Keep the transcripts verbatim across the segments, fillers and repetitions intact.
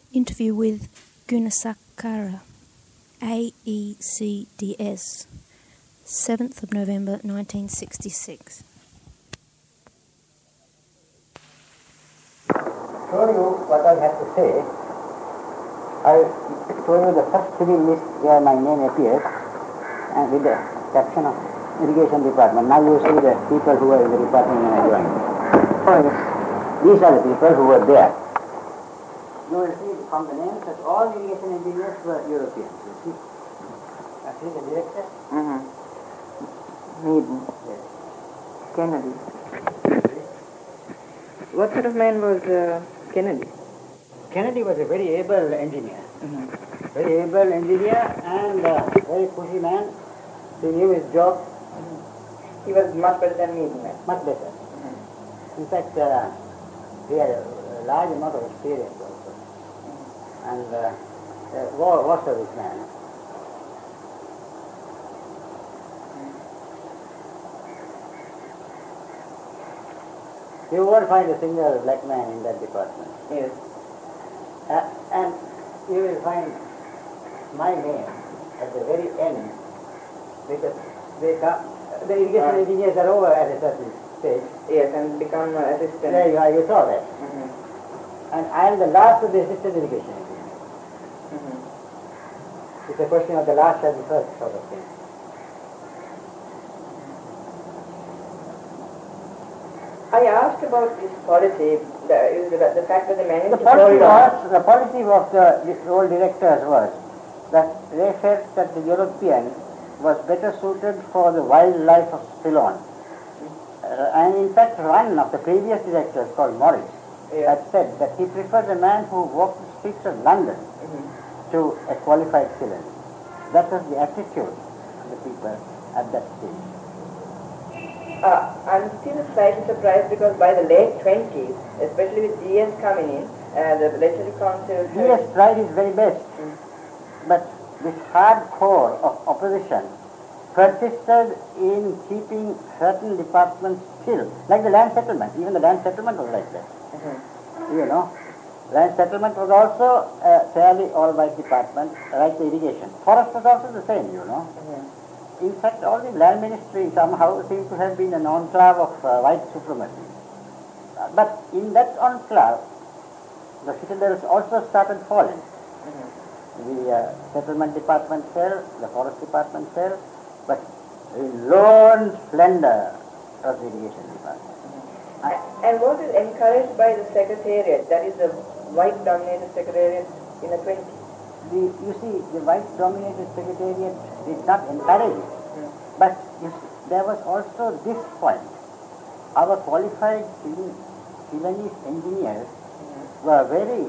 Interview with Gunasakara, A E C D S, seventh of November nineteen sixty-six. Show you what I have to say. I show you the first civil list where my name appears, and with the caption of Irrigation Department. Now you see the people who are in the department when I joined. So these are the people who were there. You will see from the names that all irrigation engineers were Europeans. You see, I see the director. Mm-hmm. Meaden. Yes. Kennedy. What sort of man was uh, Kennedy? Kennedy was a very able engineer. Mm-hmm. Very able engineer and uh, very pushy man. He knew his job. He was much better than Meaden. Right? Much better. Mm-hmm. In fact, uh, he had a large amount of experience also. Mm-hmm. And uh, uh, war, war service man. Mm-hmm. You won't find a single black man in that department. Yes. Uh, and you will find my name at the very end, because they come, the irrigation Uh. engineers are over at a certain stage. Yes, and become uh, assistant. There you are, you saw that. Mm-hmm. And I am the last of the assistant irrigation engineers. Mm-hmm. It's a question of the last and the first sort of thing. I asked about this policy, the, the, the fact that the managed The to policy hold on. was, the policy of the, the old directors was that they felt that the European was better suited for the wildlife of Ceylon. Uh, and in fact, one of the previous directors, called Morris, Yeah. had said that he preferred a man who walked the streets of London Mm-hmm. to a qualified Ceylon. That was the attitude of the people at that stage. Uh, I'm still slightly surprised because by the late twenties, especially with G S coming in, uh, the legislative council... G S tried his very best, Mm. but this hard core of opposition persisted in keeping certain departments still, like the land settlement. Even the land settlement was like that. Mm-hmm. You know, land settlement was also a fairly all-white department, like the irrigation. Forest was also the same, you know. Mm-hmm. In fact, all the land ministry somehow seems to have been an enclave of uh, white supremacy. Uh, but in that enclave, the citadels also started falling. Mm-hmm. The uh, settlement department fell, the forest department fell, but the lone splendor of the irrigation department. Mm-hmm. And was it encouraged by the secretariat, that is the white-dominated secretariat in the twenties? The, you see, the white-dominated secretariat did not encourage it. Mm. But you see, there was also this point. Our qualified Ceylonese engineers Mm-hmm. were very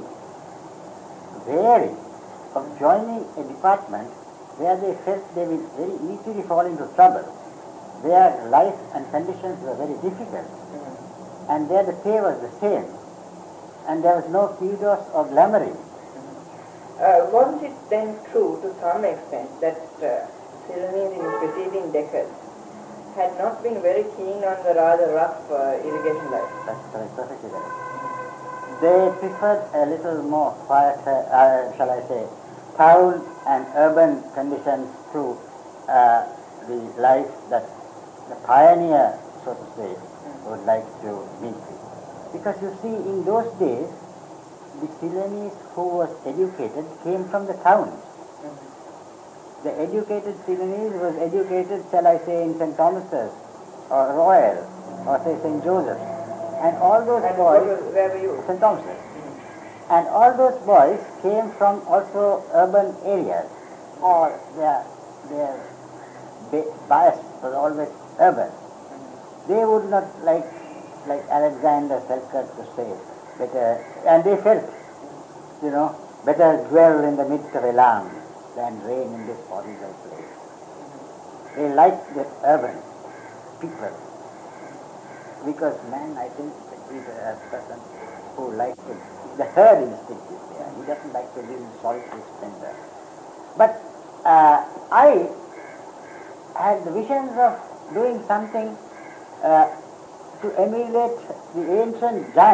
wary of joining a department where they felt they would very easily fall into trouble, where life and conditions were very difficult, Mm-hmm. and where the pay was the same, and there was no kudos or glamouring. Uh, wasn't it then true to some extent that uh, Ceylonese in preceding decades had not been very keen on the rather rough uh, irrigation life? That's correct, perfectly correct. They preferred a little more quiet, uh, shall I say, town and urban conditions to uh, the life that the pioneer, so to say, would like to meet with. Because you see, in those days, the Ceylonese who was educated came from the towns. Mm-hmm. The educated Ceylonese was educated, shall I say, in Saint Thomas's or Royal or say Saint Joseph's. And all those And boys, what was, where were you? Saint Thomas's. Mm-hmm. And all those boys came from also urban areas, or their, their ba- bias was always urban. Mm-hmm. They would not like, like Alexander Selkirk to say, better, and they felt, you know, better dwell in the midst of a lamb than reign in this horrible place. Mm-hmm. They liked the urban people, because man, I think, is a person who likes to, the herd instinct is there. He doesn't like to live in solitary splendor. But uh, I had the visions of doing something uh, to emulate the ancient giants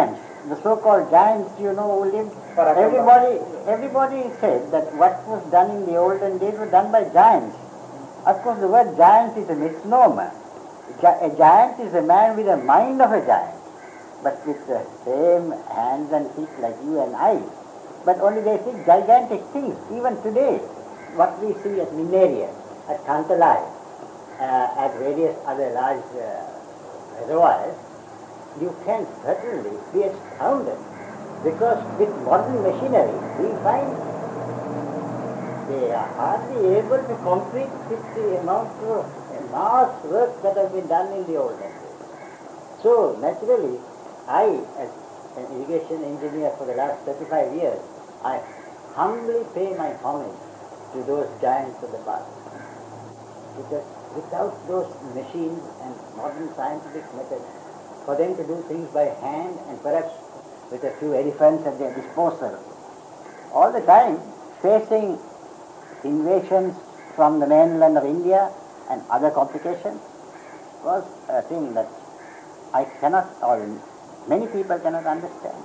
the so-called giants, you know, who lived, everybody, everybody said that what was done in the olden days was done by giants. Of course, the word giant is a misnomer. A giant is a man with the mind of a giant, but with the same hands and feet like you and I. But only they see gigantic things. Even today, what we see at Mineria, at Kantalai, uh, at various other large uh, reservoirs, you can certainly be astounded, because with modern machinery we find they are hardly able to complete with the amount of mass work that has been done in the olden days. So naturally, I, as an irrigation engineer for the last thirty-five years, I humbly pay my homage to those giants of the past. Because without those machines and modern scientific methods, for them to do things by hand and perhaps with a few elephants at their disposal, all the time facing invasions from the mainland of India and other complications, was a thing that I cannot, or many people cannot understand.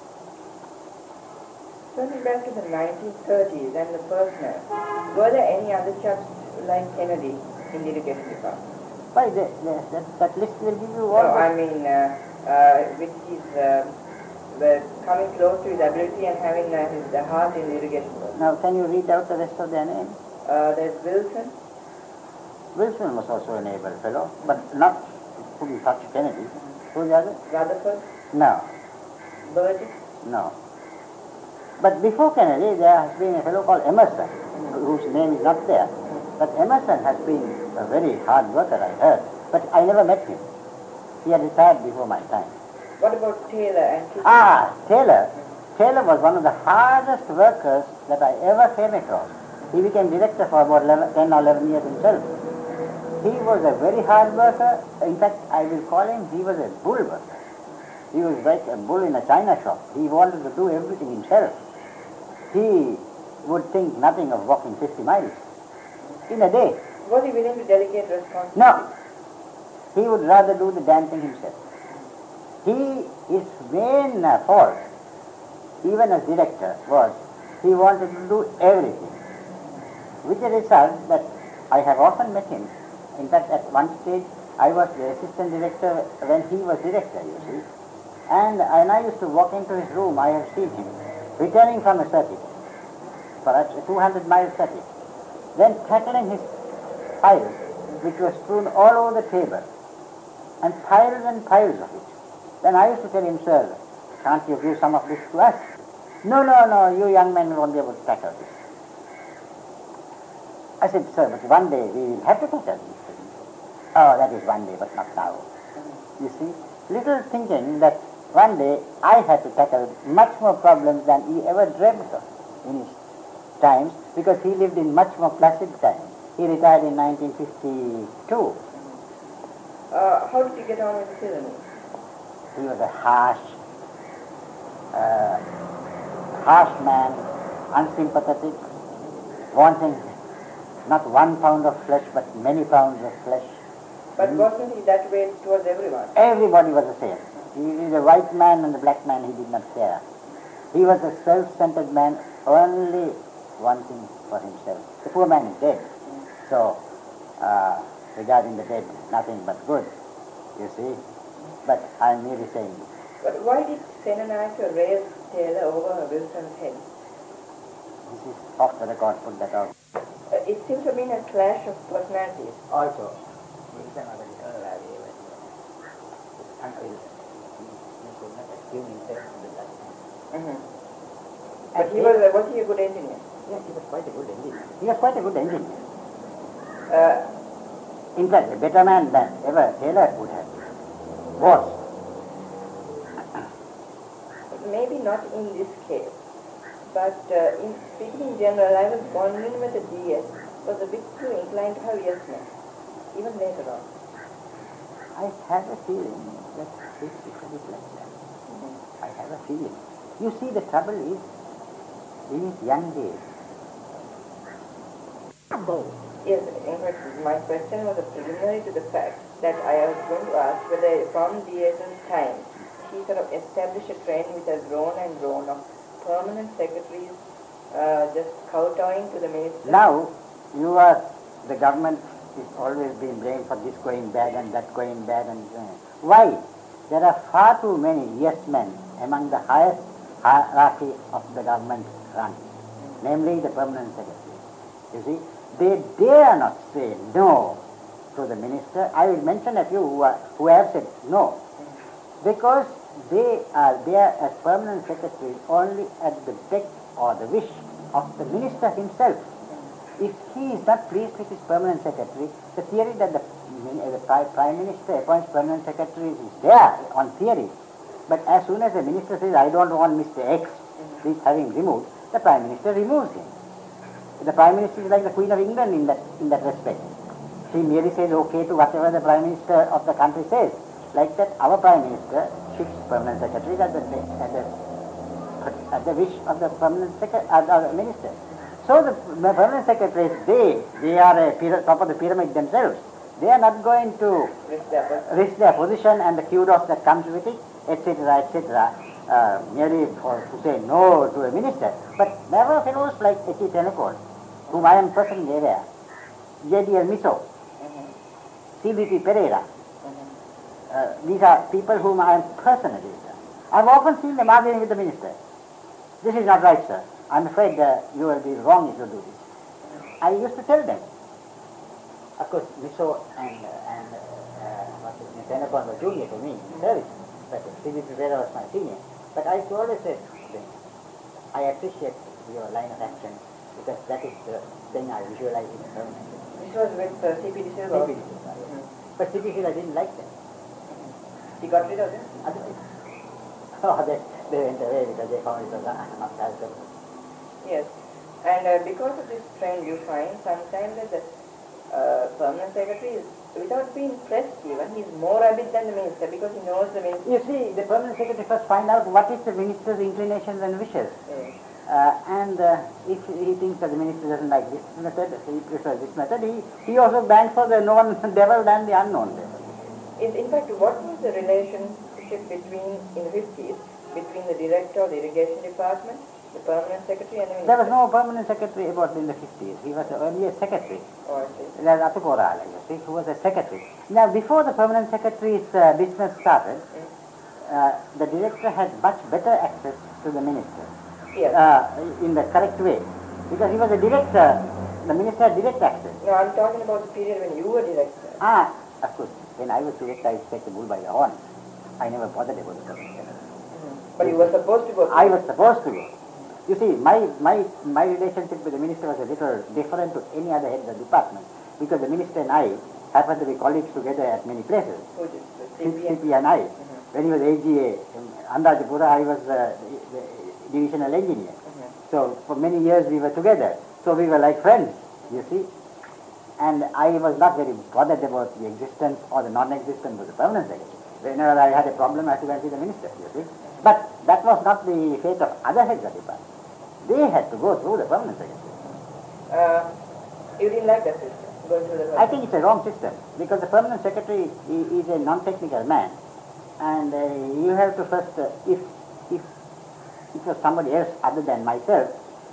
Turning back to the nineteen thirties and the personnel, were there any other chaps like Kennedy in the education department? Why, the, the, that, that list will give you all... No, I mean, uh, uh, with his, uh, the coming close to his ability and having uh, his the heart in the irrigation work. Now, can you read out the rest of their names? Uh, there's Wilson. Wilson was also an able fellow, but not, couldn't touch Kennedy. Who's the other? Rutherford. No. Burgess. No. But before Kennedy, there has been a fellow called Emerson, whose name is not there. But Emerson has been a very hard worker, I heard. But I never met him. He had retired before my time. What about Taylor and Kitchener? Ah, Taylor. Taylor was one of the hardest workers that I ever came across. He became director for about eleven, ten or eleven years himself. He was a very hard worker. In fact, I will call him, he was a bull worker. He was like a bull in a china shop. He wanted to do everything himself. He would think nothing of walking fifty miles in a day. Was he willing to delegate responsibility? No. He would rather do the damn thing himself. He, his main uh, fault, even as director, was he wanted to do everything. With the result that I have often met him. In fact, at one stage, I was the assistant director when he was director, you see. And when I used to walk into his room, I have seen him returning from a circuit, perhaps a two hundred mile circuit, then tackling his piles, which were strewn all over the table, and piles and piles of it. Then I used to tell him, sir, can't you give some of this to us? No, no, no, you young men won't be able to tackle this. I said, sir, but one day we will have to tackle these things. Oh, that is one day, but not now. You see, little thinking that one day I had to tackle much more problems than he ever dreamt of in his times, because he lived in much more placid times. He retired in nineteen fifty-two. Uh, how did you get on with Silverman? He was a harsh, uh, harsh man, unsympathetic, wanting not one pound of flesh, but many pounds of flesh. But wasn't he that way towards everyone? Everybody was the same. He is a white man and a black man, he did not care. He was a self-centered man, only wanting for himself. The poor man is dead. So, uh, regarding the dead, nothing but good, you see. But I am merely saying this. But why did Sennacher raise Taylor over Wilson's head? This is off the record, put that out. Uh, it seems to have been a clash of personalities. Also, Wilson was a little uh, until he could not assume himself to be that man. Mm-hmm. But he was, uh, was he a good engineer? Yes, he was quite a good engineer. He was quite a good engineer. Uh, In fact, a better man than ever Taylor would have been. Was. Maybe not in this case, but uh, in speaking in general, I was wondering whether D S was a bit too inclined to have yes men, even later on. I have a feeling that this is a bit like that. Mm-hmm. I have a feeling. You see, the trouble is, in his young days. Yes, in fact, my question was a preliminary to the fact that I was going to ask whether from D S's time he sort of established a trend which has grown and grown of permanent secretaries uh, just kowtowing to the minister. Now, you are, the government is always being blamed for this going bad and that going bad. And uh, why? There are far too many yes men among the highest hierarchy of the government run, mm-hmm. namely the permanent secretary. You see, they dare not say no to the minister. I will mention a few who, are, who have said no, mm-hmm. because they are there as permanent secretaries only at the beck or the wish of the minister himself. Mm-hmm. If he is not pleased with his permanent secretary, the theory that the, the Prime Minister appoints permanent secretaries is there on theory. But as soon as the minister says, I don't want Mister X, please have him removed, the Prime Minister removes him. The Prime Minister is like the Queen of England in that, in that respect. She merely says okay to whatever the Prime Minister of the country says. Like that, our Prime Minister shifts permanent secretaries at the, at the, at the wish of the permanent secretary, uh, uh, minister. So the, the permanent secretaries, they, they are a pyra- top of the pyramid themselves. They are not going to risk their, risk their position and the kudos that comes with it, et cetera, et cetera, uh, merely for to say no to a minister. But there were fellows like H E Tennecourt, whom I am personally aware, J D L Miso, mm-hmm. C B P Pereira. Mm-hmm. Uh, these are people whom I am personally aware. I have often seen them arguing with the minister. This is not right, sir. I am afraid uh, you will be wrong if you do this. Mm-hmm. I used to tell them. Of course, Miso and uh, and uh, Tennecourt were junior to me in service. But C B P Pereira was my senior. But I always said, I appreciate your line of action because that is the thing I visualize in the government. This was with uh, C P D Silva. C P D Silva, yes. Mm-hmm. But C P D Silva didn't like them. Mm-hmm. He got rid of them? Oh, they, they went away because they found it was not palatable. Yes. And uh, because of this trend, you find sometimes that the uh, permanent secretary is, without being pressed even, he is more habit than the minister because he knows the minister. You see, the permanent secretary first find out what is the minister's inclinations and wishes. Yes. Uh, and uh, if he thinks that the minister doesn't like this method, he prefers this method, he, he also banks for the known devil than the unknown devil. In, in fact, what was the relationship between, in the fifties, between the director of the irrigation department, the permanent secretary and the minister? There was no permanent secretary about in the fifties. He was the earliest secretary. Oh, I see. There's Atukorala, you see, who was a secretary. Now, before the permanent secretary's uh, business started, mm. uh, the director had much better access to the minister. Yes. Uh, in the correct way. Because he was a director, the minister had direct access. No, I'm talking about the period when you were director. Ah, of course. When I was director, I used to take the bull by the horn. I never bothered about the permanent secretary. Mm-hmm. But you were supposed to go. I was supposed to go. You see, my, my, my relationship with the minister was a little different to any other head of the department because the minister and I happened to be colleagues together at many places. Who did? C P and I. Mm-hmm. When he was A G A in Andajapura, I was uh, the, the divisional engineer. Mm-hmm. So for many years we were together. So we were like friends, you see. And I was not very bothered about the existence or the non-existence of the permanent secretary. Whenever I had a problem, I had to go and see the minister, you see. But that was not the fate of other heads of the department. They had to go through the permanent secretary. Uh, you didn't like that system, going through the permanent? I think it's a wrong system because the permanent secretary is a non-technical man. And uh, you have to first, uh, if, if it was somebody else other than myself,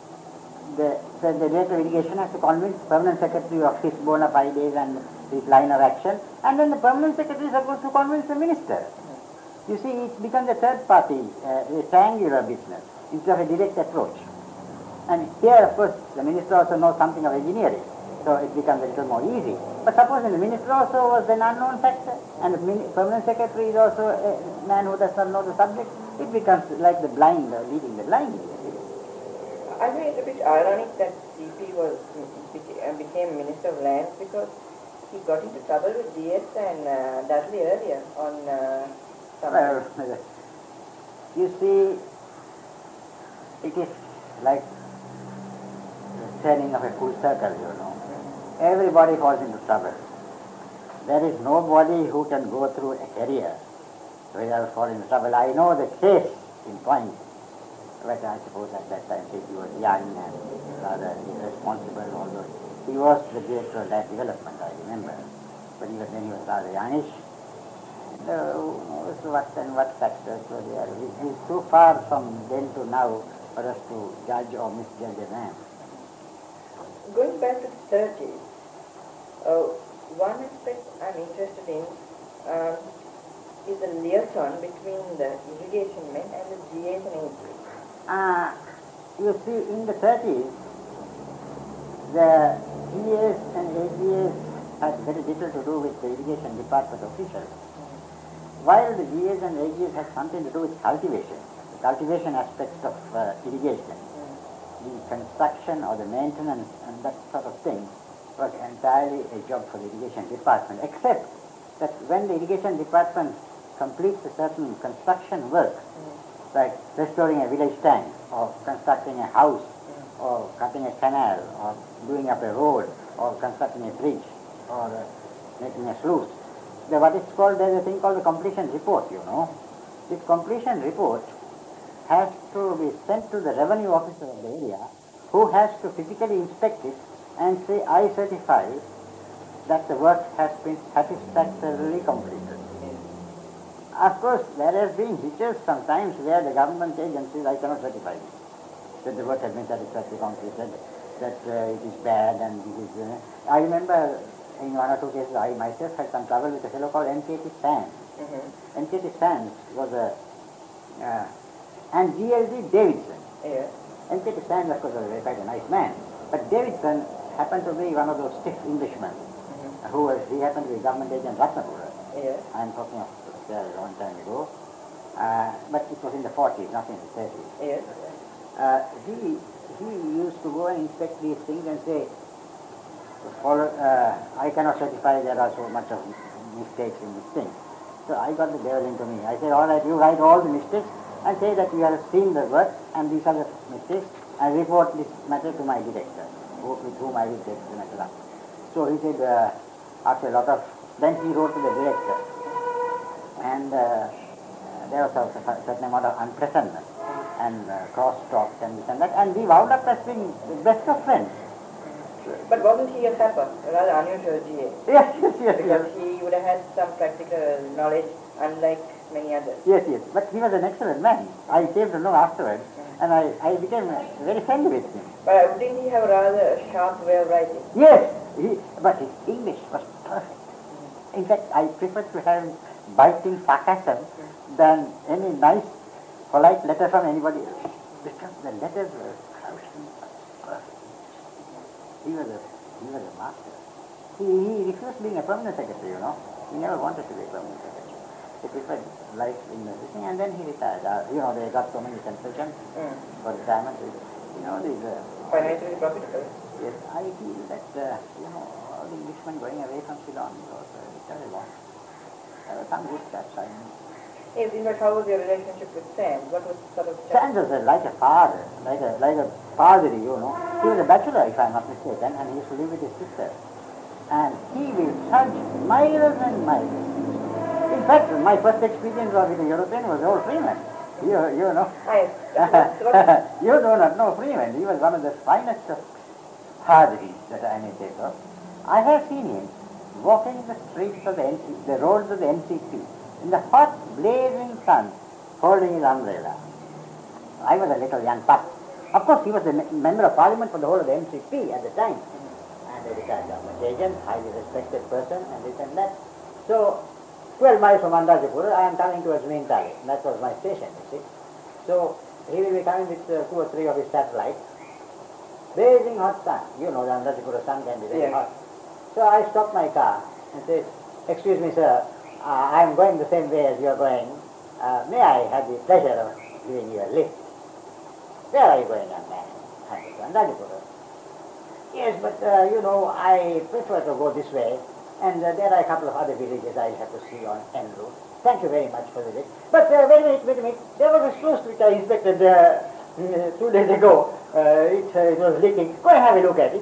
the, the, the director of irrigation has to convince the permanent secretary of his bona fides and his line of action, and then the permanent secretary is supposed to convince the minister. Mm-hmm. You see, it becomes a third party, uh, a triangular business instead of a direct approach. And here, of course, the minister also knows something of engineering, so it becomes a little more easy. But suppose the minister also was an unknown factor, and the permanent secretary is also a man who does not know the subject, it becomes like the blind uh, leading the blind. I think it's a bit ironic that C P was became Minister of Lands because he got into trouble with D S and uh, Dudley earlier on uh, some... Well, you see, it is like the turning of a full circle, you know. Mm-hmm. Everybody falls into trouble. There is nobody who can go through a career without falling into trouble. I know the case in point, but I suppose at that time he was young and rather irresponsible, although he was the director of that development, I remember. But he was, then he was rather youngish. uh, who knows what and what factors were there. It is too far from then to now for us to judge or misjudge a man. Going back to the thirties, uh, one aspect I'm interested in um, is the liaison between the irrigation men and the G As and A Gs. Uh, you see, in the thirties, the G As and A Gs had very little to do with the irrigation department officials, while the G As and A Gs had something to do with cultivation, the cultivation aspects of uh, irrigation. The construction or the maintenance and that sort of thing was entirely a job for the irrigation department, except that when the irrigation department completes a certain construction work, like restoring a village tank, or constructing a house, or cutting a canal, or doing up a road, or constructing a bridge, or uh, making a sluice, the, what is called, there's a thing called the completion report, you know. This completion report has to be sent to the revenue officer of the area, who has to physically inspect it and say, I certify that the work has been satisfactorily completed. Of course, there have been hitches sometimes where the government agencies, I cannot certify this, that the work has been satisfactorily completed, that uh, it is bad and this is... Uh, I remember in one or two cases I myself had some trouble with a fellow called N K T Sands. Mm-hmm. N K T Sands was a... Uh, and G L D Davidson. Yeah. N K T Sands, of course, was quite a nice man, but Davidson happened to be one of those stiff Englishmen, mm-hmm. who was, he happened to be government agent Ratnapura. Yeah. I'm talking of uh, a long time ago, uh, but it was in the forties, not in the thirties. Yeah. Uh, he, he used to go and inspect these things and say, follow, uh, I cannot certify there are so much of mistakes in this thing. So I got the devil into me. I said, all right, you write all the mistakes, and say that you have seen the work and these are the mistakes, and report this matter to my director, who, with whom I will take the matter up. So he said, uh, after a lot of, then he wrote to the director, and uh, there was a, a certain amount of unpleasantness and uh, cross-talk and this and that, and we wound up as being the best of friends. But wasn't he a sapper, a rather unusual G A? Yes, yes, yes. Because yes. he would have had some practical knowledge, unlike many others. Yes, yes. But he was an excellent man. I came to know afterwards, mm. and I, I became very friendly with him. But didn't he have a rather sharp way of writing? Yes, he, but his English was perfect. Mm. In fact, I preferred to have biting sarcasm mm. than any nice, polite letter from anybody else, because the letters were perfect. He was a, he was a master. He, he refused being a permanent secretary, you know. He never wanted to be a permanent secretary. He preferred life in the thing, and then he retired. Uh, you know, they got so many concessions mm. for retirement. You know, these... Uh, Financially profitable. Yes, I feel that, uh, you know, all the Englishmen going away from Ceylon was uh, terrible. There were some good chaps, I mean. Yes, in fact, how was your relationship with Sam? What was sort of... Sam was uh, like a father, like a, like a father, you know. He was a bachelor, if I'm not mistaken, and he used to live with his sister. And he will trudge miles and miles. In fact, my first experience of with a European was old Freeman. You, you know. You do not know Freeman. He was one of the finest of padris that I may say so. I have seen him walking the streets of the N C, the roads of the N C P, in the hot, blazing sun, holding his umbrella. I was a little young pup. Of course, he was a member of parliament for the whole of the N C P at the time. And a retired government agent, highly respected person, and this and that. So, twelve miles from Andajipura, I am coming towards main target. That was my station, you see. So, he will be coming with uh, two or three of his satellites. Blazing hot sun. You know the Andajipura sun can be very yeah. hot. So, I stopped my car and said, excuse me, sir, uh, I am going the same way as you are going. Uh, may I have the pleasure of giving you a lift? Where are you going, young man? I said, to Andajipura. Yes, but, uh, you know, I prefer to go this way. And uh, there are a couple of other villages I have to see on en route. Thank you very much for the visit. But uh, wait a minute, wait a minute. There was a sluice which I inspected uh, two days ago. Uh, it, uh, it was leaking. Go and have a look at it.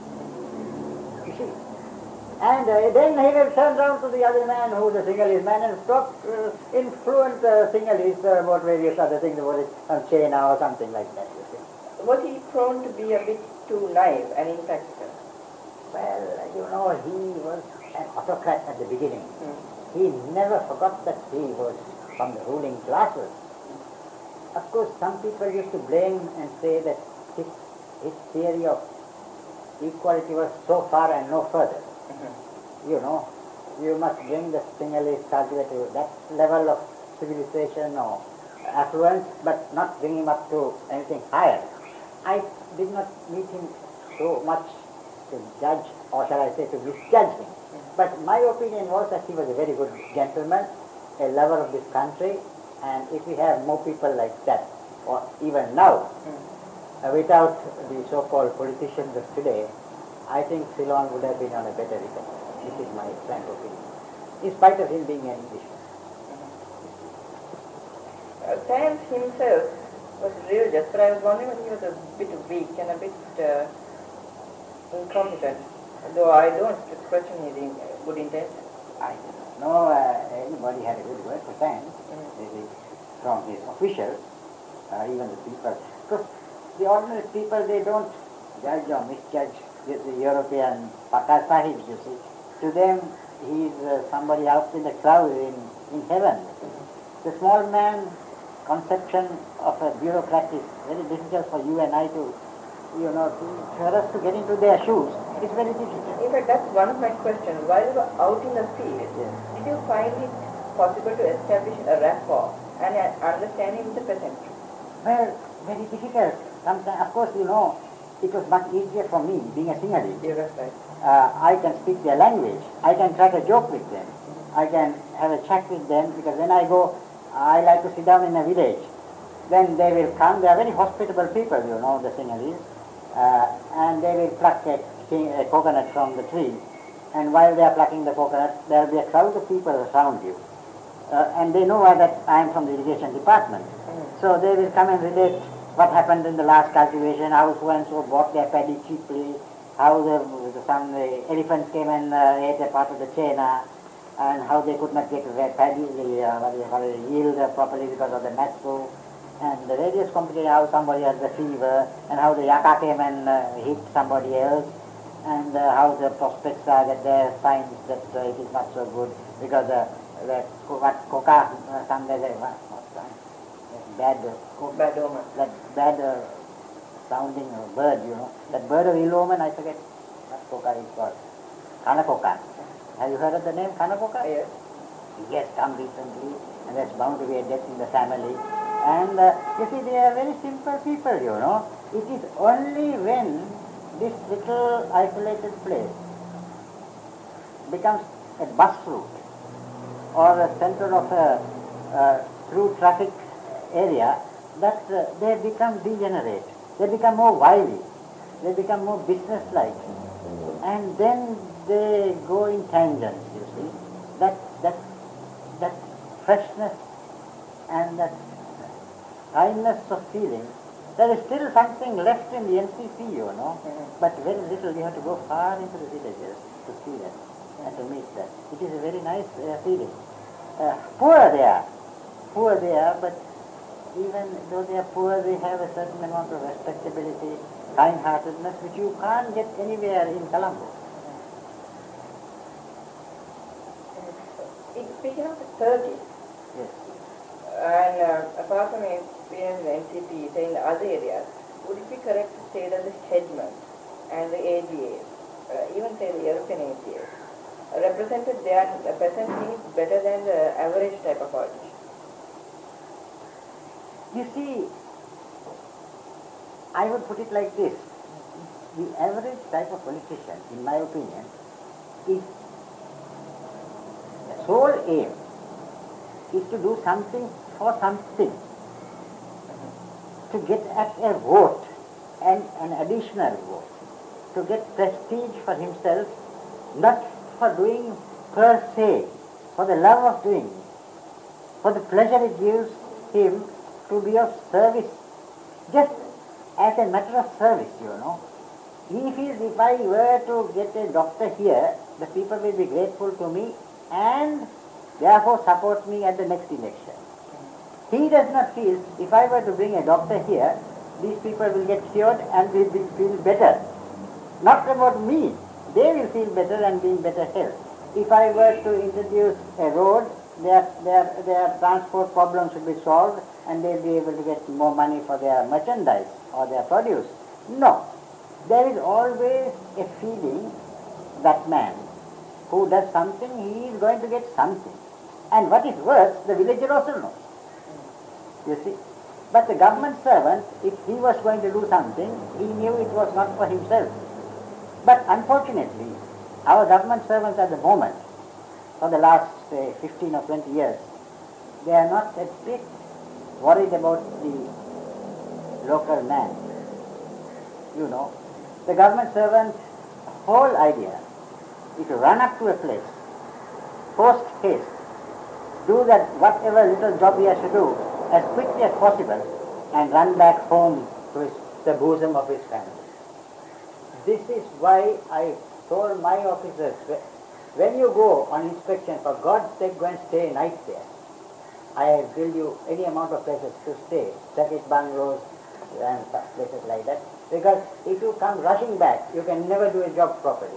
You see. And uh, then he will turn round to the other man who was a Sinhalese man and talk uh, in fluent uh, Sinhalese uh, about various other things, about it, on China or something like that. You see. Was he prone to be a bit too naive and impractical? Well, you know, he was an autocrat at the beginning. Mm. he never forgot that he was from the ruling classes. Of course, some people used to blame and say that his, his theory of equality was so far and no further. Mm-hmm. You know, you must bring the Sinhalese culture to that level of civilization or affluence, but not bring him up to anything higher. I did not meet him so much to judge, or shall I say to misjudge him. Mm-hmm. But my opinion was that he was a very good gentleman, a lover of this country, and if we have more people like that, or even now, mm-hmm. uh, without the so-called politicians of today, I think Ceylon would have been on a better record. This is my frank opinion, in spite of him being an Englishman. Uh, Sands himself was religious, but I was wondering whether he was a bit weak and a bit uh, incompetent, though I don't question his in, uh, good intent. I don't know uh, anybody had a good word for Sands, mm-hmm. from his officials, uh, even the people. Because the ordinary people, they don't judge or misjudge the, the European Pakar Sahibs, you see. To them, he is uh, somebody out in the crowd in, in heaven. Mm-hmm. The small man conception of a bureaucrat is very difficult for you and I to, you know, to, for us to get into their shoes. It's very difficult. In fact, that's one of my questions. While you were out in the field, yes. did you find it possible to establish a rapport and an understanding with the peasantry? Well, very difficult. Sometimes, of course, you know, it was much easier for me, being a Sinhalese. Yeah, that's right. Uh, I can speak their language. I can crack a joke with them. I can have a chat with them, because when I go, I like to sit down in a village. Then they will come. They are very hospitable people, you know, the Sinhalese. Uh, and they will pluck a, a coconut from the tree. And while they are plucking the coconut, there will be a crowd of people around you. Uh, and they know that I am from the irrigation department. Mm. So they will come and relate what happened in the last cultivation, how so and so bought their paddy cheaply, how the, some the elephants came and uh, ate a part of the chena, and how they could not get their paddy, the, uh, what do you call it, yield uh, properly because of the matso, and the various complications, how somebody has the fever, and how the yaka came and uh, hit somebody else, and uh, how the prospects are that there are signs that uh, it is not so good because uh, the coca, coca uh, some days, uh, bad, uh, bad omen. That bad uh, sounding uh, bird, you know, that bird of ill omen, I forget what coca is called, Kanakoka. Have you heard of the name Kanakoka? Yes. He has come recently, and there's bound to be a death in the family. And uh, you see, they are very simple people, you know. It is only when this little isolated place becomes a bus route or a center of a uh, through traffic area that uh, they become degenerate. They become more wily. They become more businesslike. And then they go in tangents, you see. That, that, that freshness and that kindness of feeling, there is still something left in the N C P, you know, mm-hmm. but very little. You have to go far into the villages to see that and to meet that. It is a very nice uh, feeling. Uh, poor they are, poor they are, but even though they are poor, they have a certain amount of respectability, kind-heartedness, which you can't get anywhere in Colombo. Speaking of the thirties, yes. and uh, apart from experience in N C P, say in the other areas, would it be correct to say that the headmen and the A G As, uh, even say the European A G As, represented their uh, peasant needs better than the average type of politician? You see, I would put it like this. The average type of politician, in my opinion, is the sole aim is to do something for something, to get at a vote and an additional vote, to get prestige for himself, not for doing per se, for the love of doing, for the pleasure it gives him to be of service, just as a matter of service, you know. He feels if I were to get a doctor here, the people will be grateful to me and therefore support me at the next election. He does not feel if I were to bring a doctor here, these people will get cured and will feel better. Not about me. They will feel better and be in better health. if I were to introduce a road, their, their, their transport problems should be solved and they'll be able to get more money for their merchandise or their produce. No. There is always a feeling that man who does something, he is going to get something. And what is worse, the villager also knows. You see. But the government servant, if he was going to do something, he knew it was not for himself. But unfortunately, our government servants at the moment, for the last, say, fifteen or twenty years, they are not a bit worried about the local man. You know, the government servant's whole idea is to run up to a place, post haste, do that whatever little job he has to do as quickly as possible and run back home to his, the bosom of his family. This is why I told my officers, when you go on inspection, for God's sake go and stay a night there. I have built you any amount of places to stay, circuit bungalows and places like that, because if you come rushing back, you can never do a job properly.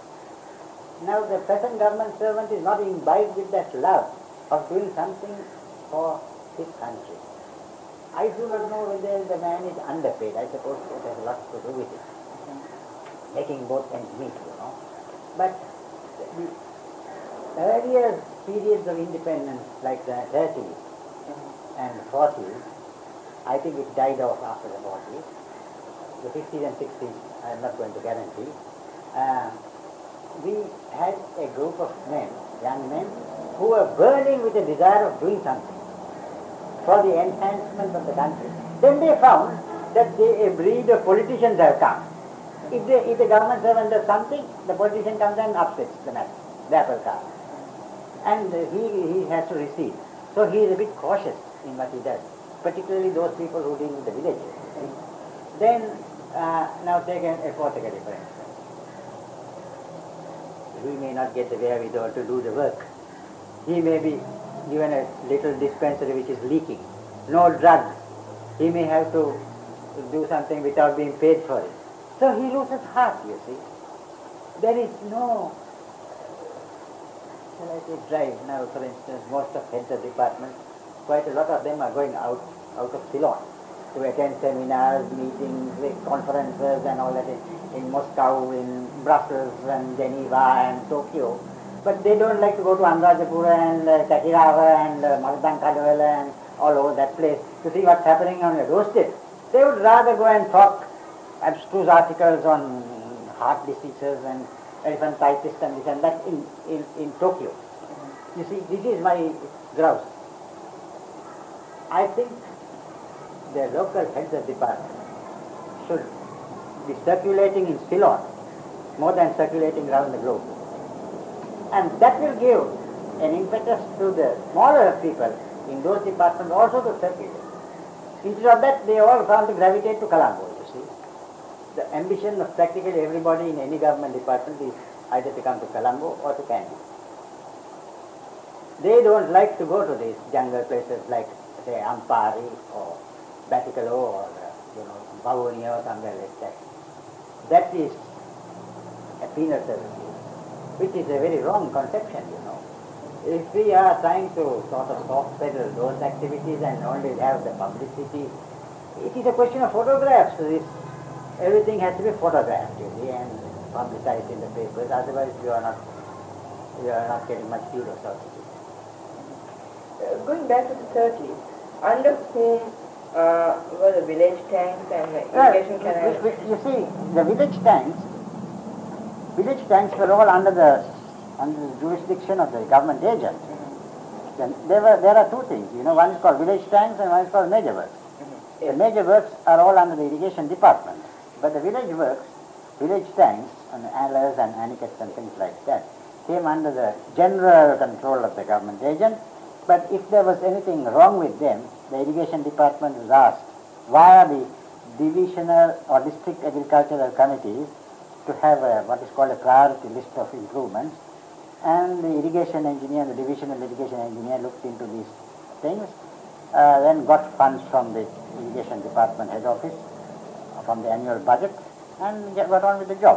Now the present government servant is not imbibed with that love of doing something for his country. I do not know whether the man is underpaid. I suppose it has a lot to do with it. Making both ends meet, you know. But the earlier periods of independence, like the thirties and forties, I think it died off after the forties. The fifties and sixties, I am not going to guarantee. Uh, we had a group of men, young men, who were burning with a desire of doing something for the enhancement of the country. Then they found that they, a breed of politicians have come. If, they, if the government servant does something, the politician comes and upsets the matter, the apple cart. And uh, he, he has to recede. So he is a bit cautious in what he does, particularly those people who deal with the villages. Then, uh, now take an apothecary, for instance. He may not get the wherewithal to do the work. He may be given a little dispensary which is leaking. No drugs. He may have to do something without being paid for it. So he loses heart, you see. There is no, shall I say, drive. Now, for instance, most of heads of departments, quite a lot of them are going out, out of Ceylon to attend seminars, meetings, conferences and all that in, in Moscow, in Brussels and Geneva and Tokyo. But they don't like to go to Anuradhapura and uh, Takirawa and uh, Magdan Kadwala and all over that place to see what's happening on a doorstep. They would rather go and talk abstruse articles on heart diseases and elephantitis and this and that in, in, in Tokyo. You see, this is my grouse. I think the local heads of department should be circulating in Ceylon more than circulating around the globe. And that will give an impetus to the smaller people in those departments also to circulate. Instead of that, they all found to gravitate to Colombo, you see. The ambition of practically everybody in any government department is either to come to Colombo or to Kandy. They don't like to go to these jungle places like, say, Ampari or Batikalo or, uh, you know, Bavonia or somewhere like that. That is a penal service, which is a very wrong conception, you know. If we are trying to sort of soft pedal those activities and only have the publicity, it is a question of photographs. This, everything has to be photographed, you see, and publicized in the papers. Otherwise, you are not, you are not getting much kudos out of it. Uh, going back to the thirties, under whom uh, were the village tanks and the irrigation well, canals? you see, the village tanks, village tanks were all under the under the jurisdiction of the government agent. Mm-hmm. Then there were there are two things, you know, one is called village tanks and one is called major works. Mm-hmm. Yes. The major works are all under the irrigation department, but the village works, village tanks and allers and anickets and things like that came under the general control of the government agent. But if there was anything wrong with them, the irrigation department was asked via the divisional or district agricultural committees to have a, what is called a priority list of improvements. And the irrigation engineer, the divisional irrigation engineer looked into these things, uh, then got funds from the irrigation department head office, from the annual budget, and get, got on with the job.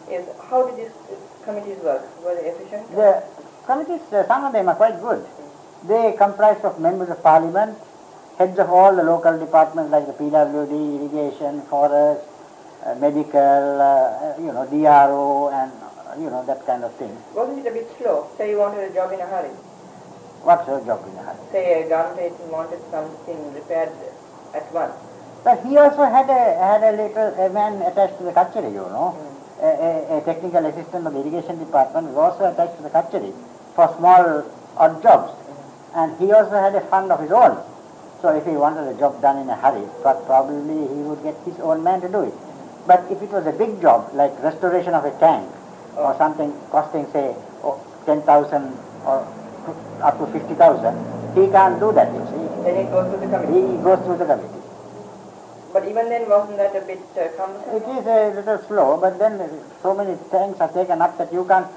Yes. How did these committees work? Were they efficient? The committees, uh, some of them are quite good. They comprise of members of parliament, heads of all the local departments like the P W D, irrigation, forest, uh, medical, uh, you know, D R O, and uh, you know, that kind of thing. Wasn't it a bit slow? Say you wanted a job in a hurry. What's your job in the house? Say a government agent wanted something repaired at once. But he also had a had a little a man attached to the kachari, you know. Mm. A, a, a technical assistant of the irrigation department was also attached to the kachari for small odd jobs. Mm. And he also had a fund of his own. So if he wanted a job done in a hurry, but probably he would get his own man to do it. But if it was a big job, like restoration of a tank, Oh. or something costing, say, oh, ten thousand or up to fifty thousand, he can't do that, you see. Then it goes to the committee. He goes through the committee. But even then, wasn't that a bit uh, cumbersome? It is a little slow, but then so many tanks are taken up that you can't.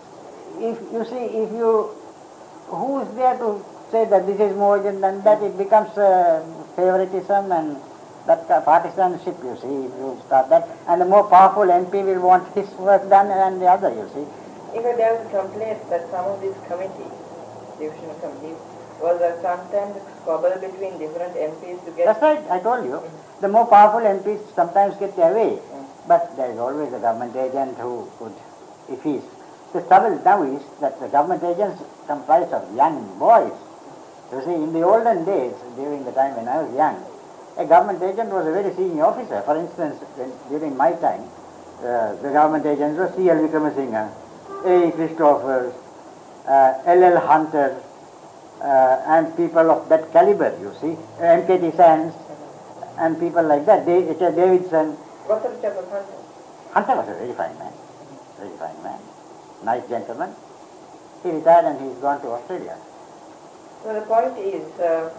If you see, if you, who is there to say that this is more urgent than that? It becomes uh, favoritism and that uh, partisanship, you see, if you start that. And the more powerful M P will want his work done than the other, you see. In fact, there was a complaint that some of these committees, divisional committees, was uh, sometimes a squabble between different M Ps to get... That's right, I told you. The more powerful M Ps sometimes get their way, Mm. but there is always a government agent who could, if he's... The trouble now is that the government agents comprise of young boys. You see, in the olden days, during the time when I was young, a government agent was a very senior officer. For instance, when, during my time, uh, the government agents were C L Wickramasinghe, A. Christophers, uh, L L Hunter, uh, and people of that caliber, you see, M K T Sands, and people like that, David Davidson. What sort of chap was Hunter? Hunter was a very fine man, very fine man, nice gentleman. He retired and he's gone to Australia. So the point is, uh,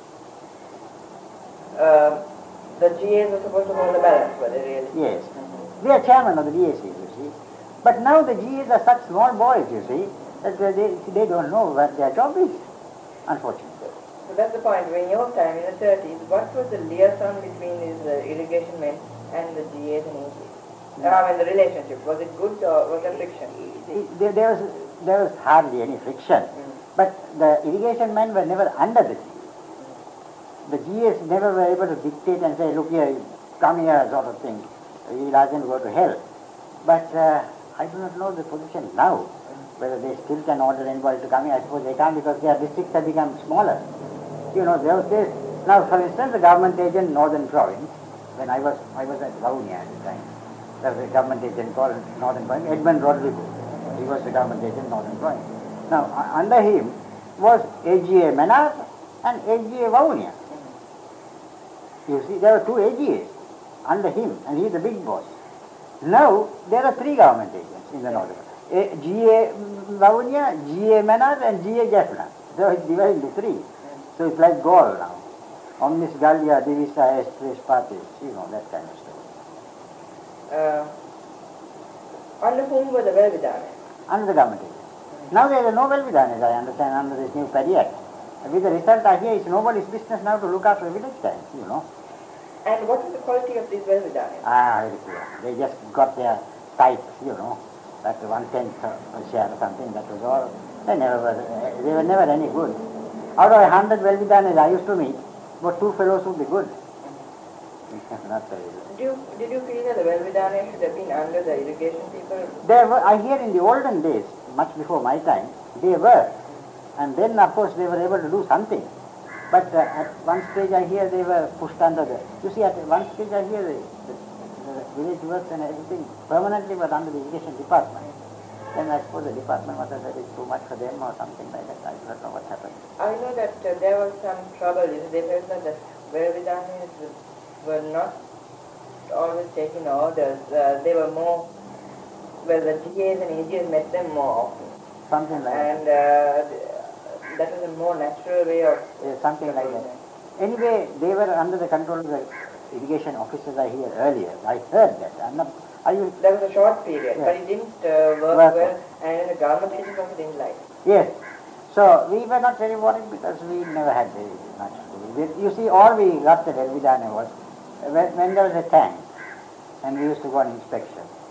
uh, the G As were supposed to hold the balance, were they really? Yes. They are chairman of the D A C, you see. But now the G As are such small boys, you see, that they, they don't know what their job is, unfortunately. So that's the point. In your time, in the thirties, what was the liaison between these uh, irrigation men and the G As and A Gs? Yeah. I mean, the relationship, was it good or was there friction? There, there, was, there was hardly any friction. Mm. But the irrigation men were never under the G As. The G As never were able to dictate and say, look here, come here, sort of thing. You'll ask them to go to hell. But uh, I do not know the position now, whether they still can order anybody to come here. I suppose they can't because their districts have become smaller. You know, there was this. Now, for instance, the government agent Northern Province, when I was I was at Vavuniya at the time, there was a government agent called Northern Province, Edmund Rodrigo. He was the government agent Northern Province. Now, uh, under him was A G A Menard and A G A Vavuniya. You see, there were two A G As under him, and he is the big boss. Now, there are three government agents in the northern. A, G A Vavuniya, G A Menard, and G A Jaffna. So it's divided into three. So it's like Gaul now. Omnis Gallia divisa est tres partes, you know, that kind of stuff. Uh, under whom were the Velvidane? Under the government agent. Now there is no Velvidane, as I understand, under this new Paddy Act. With the result I hear, it's nobody's business now to look after village tanks, you know. And what was the quality of these Velvidane? Ah, very poor. They just got their type, you know, that one-tenth a share or something, that was all. They never were, they were never any good. Out of a hundred Velvidanes I used to meet, but two fellows would be good. Not very good. Did you, did you feel that the Velvidane should have been under the irrigation people? There were, I hear in the olden days, much before my time, they were. And then, of course, they were able to do something. But uh, at one stage I hear they were pushed under the... You see, at one stage I hear the, the, the village works and everything permanently was under the irrigation department. Then I suppose the department must have said it's too much for them or something like that. I don't know what happened. I know that uh, there was some trouble. They felt that the Velvidanes were not always taking orders. Uh, they were more... Well, the G As and A Gs met them more often. Something like that. And uh, that was a more natural way of... Yeah, something like that. Anyway, they were under the control of the irrigation officers I hear earlier. I heard that. I'm not... Are you... That was a short period, Yeah. but it didn't uh, work Work well, and the government agents also didn't like it. Yes. So we were not very worried because we never had very much to do. We- You see, all we got at Velvidane was when, when there was a tank and we used to go on inspection.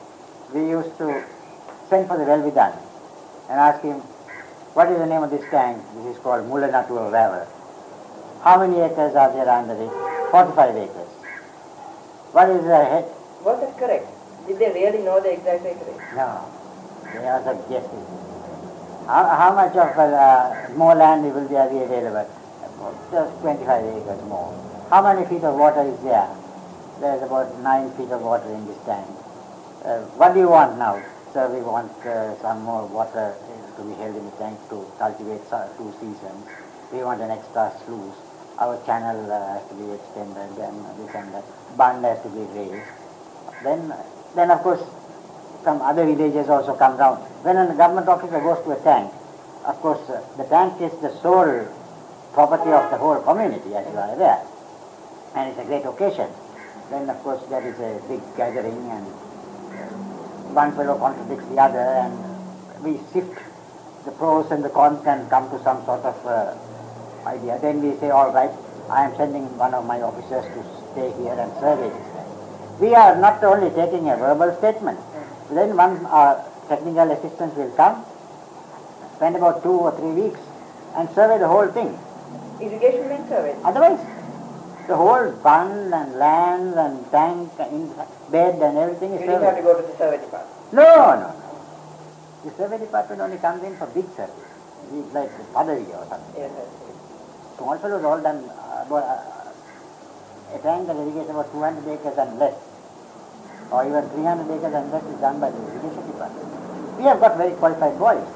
we used to send for the well-be-done and ask him, what is the name of this tank? This is called Mulanattu River. How many acres are there under it? forty-five acres. What is the head? Was that correct? Did they really know the exact acreage? No, they are just guessing. How, how much of uh, more land will be available? Just twenty-five acres more. How many feet of water is there? There is about nine feet of water in this tank. Uh, what do you want now? Sir, we want uh, some more water to be held in the tank to cultivate two seasons. We want an extra sluice. Our channel uh, has to be extended and this and that. Bund has to be raised. Then, then of course, some other villages also come down. When a government officer goes to a tank, of course, uh, the tank is the sole property of the whole community, as you are aware. And it's a great occasion. Then, of course, there is a big gathering and one fellow contradicts the other and we sift the pros and the cons and come to some sort of uh, idea. Then we say, all right, I am sending one of my officers to stay here and survey this thing. We are not only taking a verbal statement. Then one uh, technical assistant will come, spend about two or three weeks and survey the whole thing. Irrigation means survey. Otherwise, the whole bund and land and tank and bed and everything is You didn't have to go to the survey department. No, no, no. The survey department only comes in for big surveys. It's like Padavi or something. Yes, yes. Small fellows all done uh, about, uh, a tank that irrigates about two hundred acres and less, or even three hundred acres and less is done by the irrigation department. We have got very qualified boys.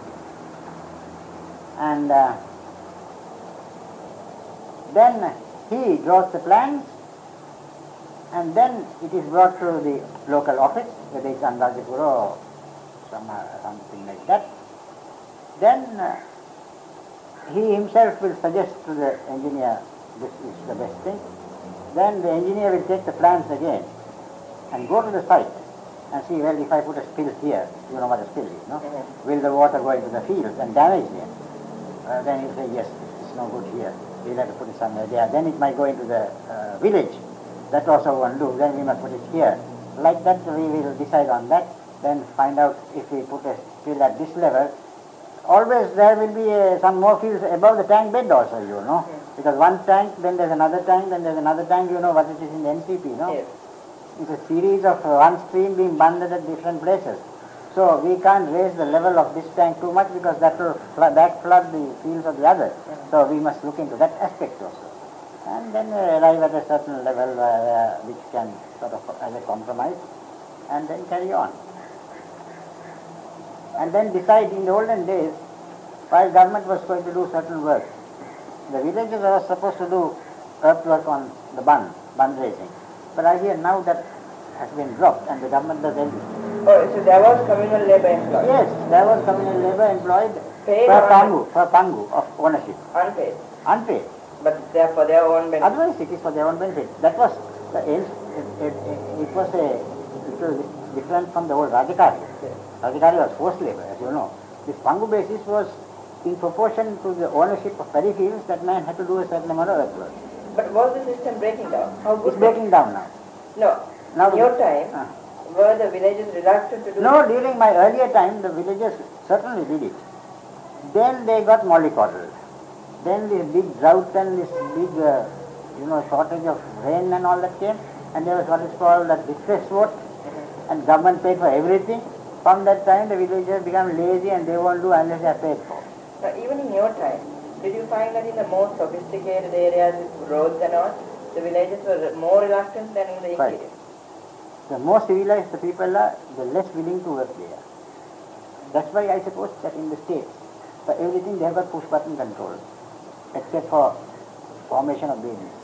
And uh, then he draws the plans and then it is brought to the local office, whether it's Andazipura or some, uh, something like that. Then uh, he himself will suggest to the engineer, this is the best thing. Then the engineer will take the plans again and go to the site and see, well, if I put a spill here, you know what a spill is, no? Mm-hmm. Will the water go into the fields and damage them? Uh, then he'll say, yes, it's no good here. We'll have to put it somewhere there. Then it might go into the uh, village. That also won't do. Then we must put it here. Like that, we will decide on that. Then find out if we put a spill at this level. Always there will be uh, some more fields above the tank bed also, you know. Yes. Because one tank, then there's another tank, then there's another tank, you know what it is in the N C P, no? Yes. It's a series of uh, one stream being bundled at different places. So we can't raise the level of this tank too much because that will flood, that flood the fields of the other. Mm-hmm. So we must look into that aspect also. And then uh, arrive at a certain level uh, which can sort of as a compromise and then carry on. And then decide. In the olden days, while government was going to do certain work, the villages were supposed to do earthwork on the bund, bund raising. But I hear now that has been dropped and the government does everything. Oh, so there was communal labour employed? Yes, there was communal labour employed paid per pangu, per pangu of ownership. Unpaid? Unpaid. But they are for their own benefit? Otherwise it is for their own benefit. That was, the, it, it, it, it was a little different from the old Rajakari. Yes. Rajakari was forced labour, as you know. This pangu basis was in proportion to the ownership of paddy fields, that man had to do a certain amount of earthwork. But was the system breaking down? How good it's breaking down now. No. Now in your time, uh, were the villages reluctant to do No, it? during my earlier time, the villages certainly did it. Then they got mollycoddled. Then this big drought and this big, uh, you know, shortage of rain and all that came, and there was what is called a distress vote, mm-hmm. and government paid for everything. From that time, the villagers become lazy and they won't do unless they are paid for. Now, even in your time, did you find that in the more sophisticated areas with roads and all, the villages were more reluctant than in the interior? Right. The more civilized the people are, the less willing to work they are. That's why I suppose that in the States, for everything they have got push button control, except for formation of babies.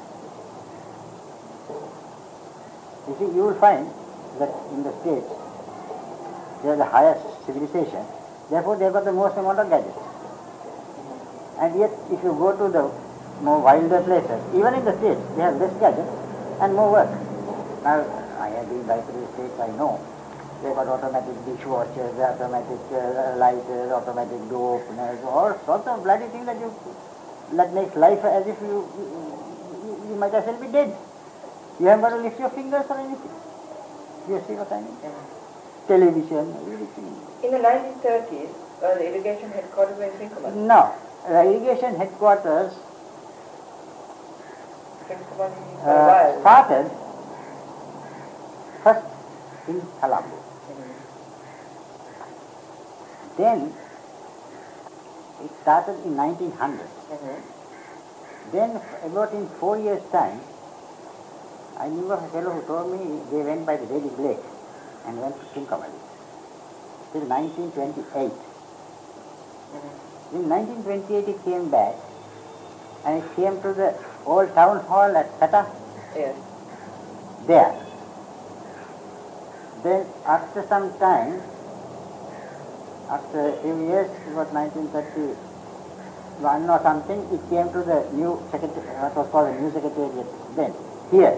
You see, you will find that in the States, they are the highest civilization, therefore they have got the most amount of gadgets. And yet, if you go to the more wilder places, even in the States, they have less gadgets and more work. Now, I have been by three states, I know. They've got automatic dishwashers, automatic uh, lighters, automatic door openers, all sorts of bloody things that you that makes life as if you, you, you might as well be dead. You haven't got to lift your fingers or anything. Do you see what I mean? television, everything. In the nineteen thirties, uh, the irrigation headquarters were in Trincomalee. No, the irrigation headquarters Trincomalee for a uh, while. started first in Colombo. Mhm. Then it started in nineteen hundred. Mhm. Then about in four years' time, I knew of a fellow who told me they went by the Daily Lake and went to Trincomalee till nineteen twenty-eight. Mhm. In nineteen twenty-eight it came back and it came to the old town hall at Petta, Yes. there. Then after some time, after a few years, about nineteen thirty-one or something, it came to the new secretary, what was called the new secretariat then, here.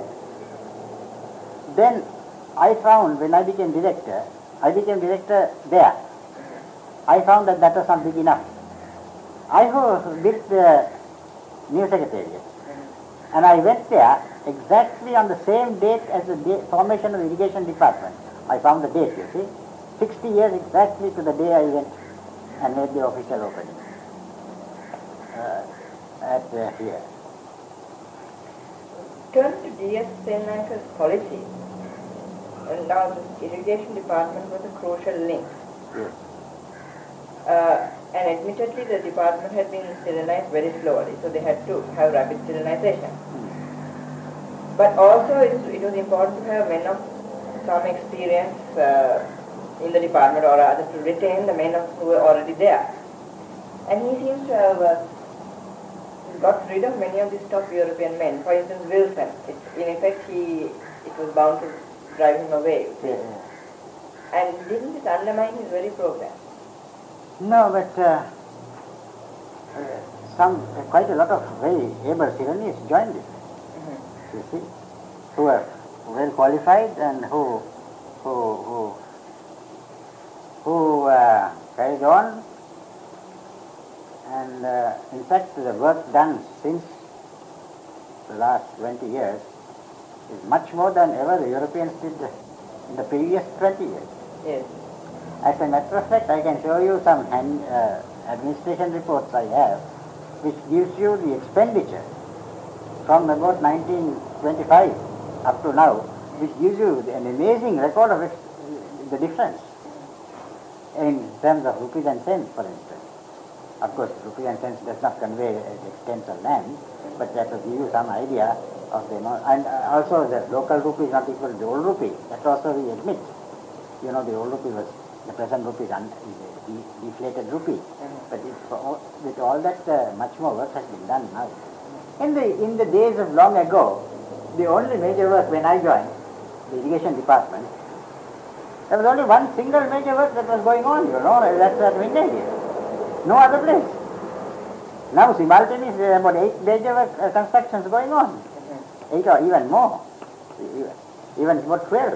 Then I found, when I became director, I became director there. I found that that was not big enough. I who built the new secretariat. And I went there exactly on the same date as the day, formation of the irrigation department. I found the date, you see. sixty years exactly to the day I went and made the official opening uh, at uh, here. Turn to D S Senlanka's policy. And now the irrigation department was a crucial link. Yes. Uh, and admittedly the department had been sterilized very slowly, so they had to have rapid sterilization. Hmm. But also it, it was important to have men of some experience uh, in the department, or rather to retain the men of, who were already there. And he seems to have uh, got rid of many of these top European men. For instance, Wilson, it, in effect he, it was bound to drive him away. Yeah, yeah. And didn't it undermine his very program? No, but uh, uh, some, uh, quite a lot of very able Sudanese joined it, Mm-hmm. you see, who are well qualified and who, who, who, who uh, carried on. And uh, in fact, the work done since the last twenty years is much more than ever the Europeans did in the previous twenty years. Yes. As a matter of fact, I can show you some hand, uh, administration reports I have, which gives you the expenditure from about nineteen twenty-five up to now, which gives you an amazing record of ex- the difference in terms of rupees and cents, for instance. Of course, rupees and cents does not convey the extent of land, but that will give you some idea of the amount. And uh, also the local rupee is not equal to the old rupee. That also we admit. You know, the old rupee was, the present rupee is, un, is a de- deflated rupee. Mm-hmm. But it's for all, with all that, uh, much more work has been done now. In the, in the days of long ago, the only major work when I joined the irrigation department, there was only one single major work that was going on, you know, that's at Windadia. No other place. Now simultaneously there are about eight major work, uh, constructions going on. Mm-hmm. Eight or even more. Even about twelve.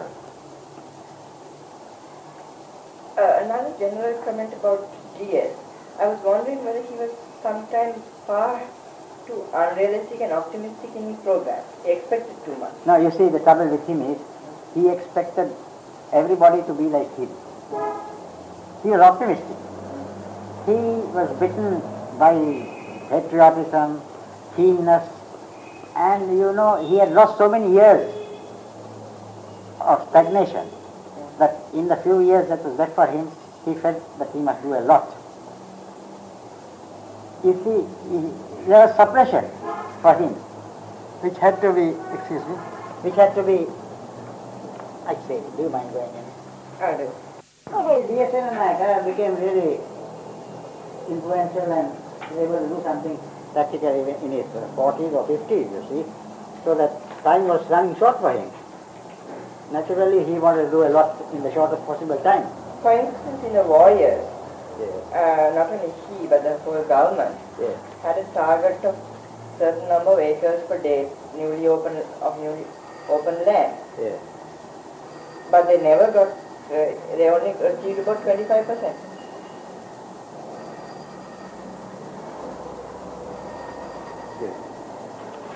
Uh, another general comment about D S. I was wondering whether he was sometimes far too unrealistic and optimistic in his program. He expected too much. Now you see, the trouble with him is, he expected everybody to be like him. He was optimistic. He was bitten by patriotism, keenness, and you know, he had lost so many years of stagnation that in the few years that was left for him, he felt that he must do a lot. You see, he, there was suppression for him, which had to be, excuse me, which had to be, I say, do you mind going in? I do. Okay, D S N and I became really influential and able to do something practically in his forties or fifties, you see, so that time was running short for him. Naturally, he wanted to do a lot in the shortest possible time. For instance, in the war years, Yes. uh, not only he but the whole government Yes. had a target of certain number of acres per day, newly open of newly open land. Yes. But they never got. Uh, they only achieved about twenty-five percent.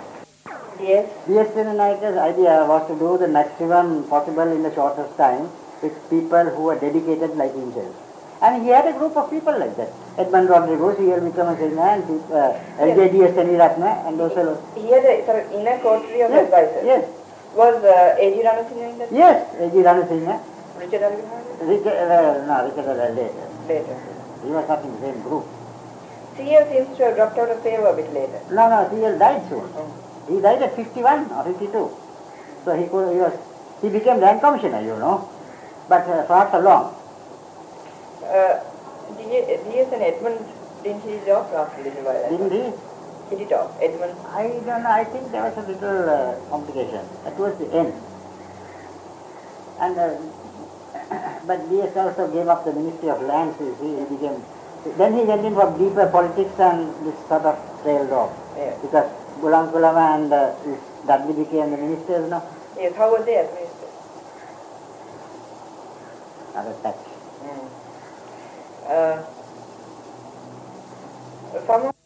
Yes. D S N idea was to do the maximum possible in the shortest time with people who were dedicated like himself. And he had a group of people like that. Edmund Rodriguez, he will become a singer, and uh, L J D S Seniratna, and those fellows. He had a sort of inner coterie of Yes, advisors. yes. Was uh, A G Ranasinghe in that? Yes, A G Ranasinghe. Richard Arvind? Richard, uh, no, Richard was later. Later. He was not in the same group. C L seems to have dropped out of favor a bit later. No, no, C L died soon. Oh. He died at fifty-one or fifty-two. So he could, he was, he became land commissioner, you know, but uh, for not so long. Uh, D S and Edmund, didn't he drop after a little while? Didn't he? Hit it off. Edmund? I don't know, I think there was a little uh, complication. That was the end. And, uh, but D S also gave up the Ministry of Lands, you see, he became, then he went in for deeper politics and this sort of trailed off. Yeah. Because Gulam Kulama and uh, Dudley became the ministers, no? Yes, how was they administered? Another touch. Mm. Uh, some of